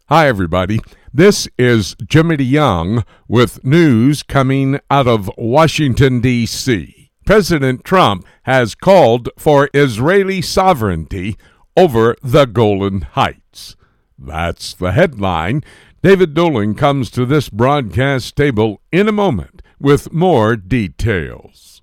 Hi, everybody. This is Jimmy DeYoung with news coming out of Washington, D.C. President Trump has called for Israeli sovereignty over the Golan Heights. That's the headline. David Dolan comes to this broadcast table in a moment with more details.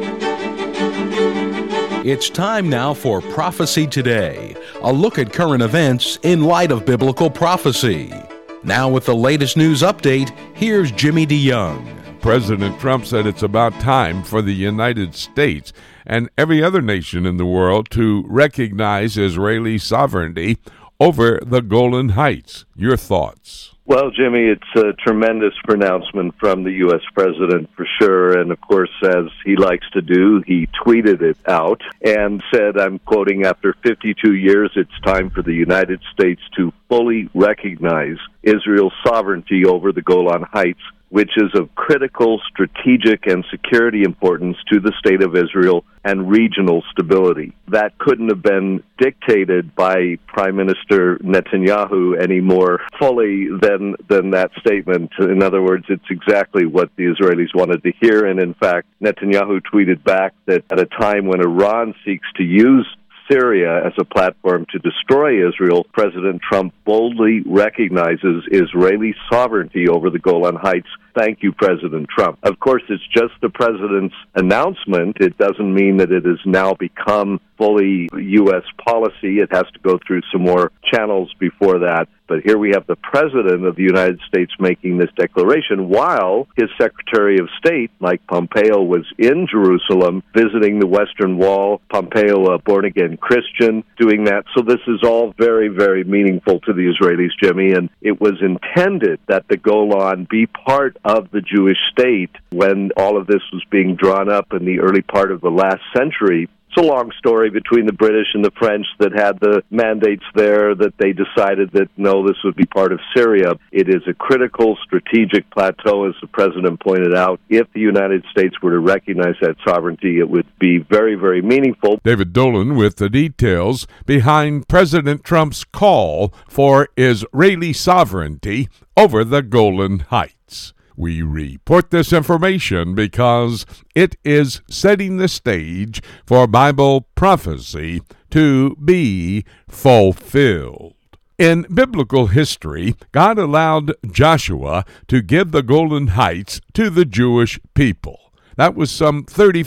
It's time now for Prophecy Today, a look at current events in light of biblical prophecy. Now with the latest news update, here's Jimmy DeYoung. President Trump said it's about time for the United States and every other nation in the world to recognize Israeli sovereignty over the Golan Heights. Your thoughts? Well, Jimmy, it's a tremendous pronouncement from the U.S. president for sure. And, of course, as he likes to do, he tweeted it out and said, I'm quoting, after 52 years, it's time for the United States to fully recognize Israel's sovereignty over the Golan Heights, which is of critical strategic and security importance to the state of Israel and regional stability. That couldn't have been dictated by Prime Minister Netanyahu any more fully than that statement. In other words, it's exactly what the Israelis wanted to hear. And in fact, Netanyahu tweeted back that at a time when Iran seeks to use Syria as a platform to destroy Israel, President Trump boldly recognizes Israeli sovereignty over the Golan Heights. Thank you, President Trump. Of course, it's just the president's announcement. It doesn't mean that it has now become fully U.S. policy. It has to go through some more channels before that. But here we have the President of the United States making this declaration while his Secretary of State, Mike Pompeo, was in Jerusalem visiting the Western Wall. Pompeo, a born-again Christian, doing that. So this is all very, very meaningful to the Israelis, Jimmy, and it was intended that the Golan be part of the Jewish state when all of this was being drawn up in the early part of the last century. It's a long story between the British and the French that had the mandates there that they decided that, no, this would be part of Syria. It is a critical strategic plateau, as the President pointed out. If the United States were to recognize that sovereignty, it would be very, very meaningful. David Dolan with the details behind President Trump's call for Israeli sovereignty over the Golan Heights. We report this information because it is setting the stage for Bible prophecy to be fulfilled. In biblical history, God allowed Joshua to give the Golan Heights to the Jewish people. That was some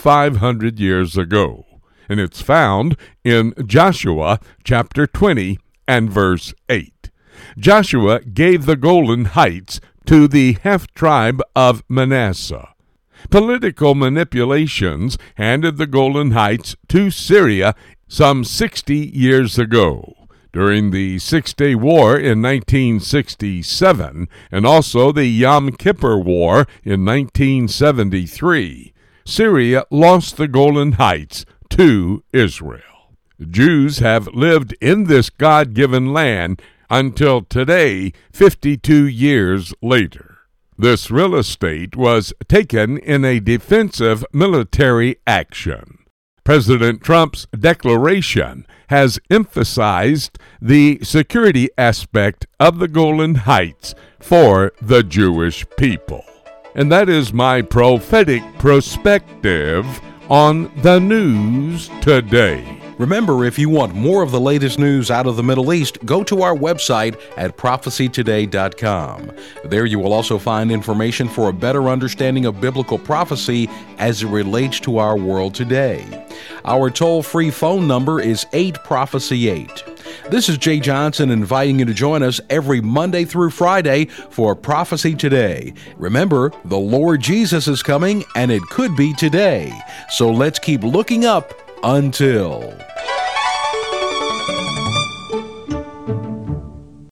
3,500 years ago, and it's found in Joshua chapter 20 and verse 8. Joshua gave the Golan Heights to the half-tribe of Manasseh. Political manipulations handed the Golan Heights to Syria some 60 years ago, during the Six-Day War in 1967, and also the Yom Kippur War in 1973. Syria lost the Golan Heights to Israel. Jews have lived in this God-given land until today, 52 years later. This real estate was taken in a defensive military action. President Trump's declaration has emphasized the security aspect of the Golan Heights for the Jewish people. And that is my prophetic perspective on the news today. Remember, if you want more of the latest news out of the Middle East, go to our website at prophecytoday.com. There you will also find information for a better understanding of biblical prophecy as it relates to our world today. Our toll-free phone number is 8-PROPHECY-8. This is Jay Johnson inviting you to join us every Monday through Friday for Prophecy Today. Remember, the Lord Jesus is coming, and it could be today. So let's keep looking up until